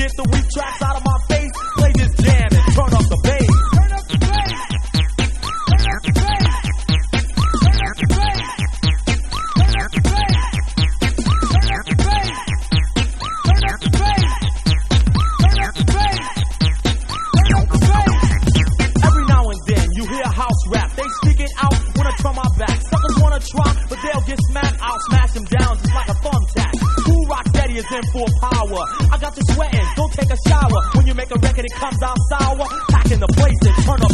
get the weak tracks out of my face, play this jam and turn up the bass. Turn up the bass. Turn up the bass. Turn up the bass. Turn up the bass. Turn up the bass. Turn up the bass. Turn up the bass. Turn up the bass. Every now and then you hear house rap. They speak it out when I turn my back. Suckers wanna try, but they'll get smacked. I'll smash them down just like a thumbtack. Cool Rock Steady is in full power. I got you sweating, go take a shower. When you make a record, it comes out sour. Pack in the place and turn up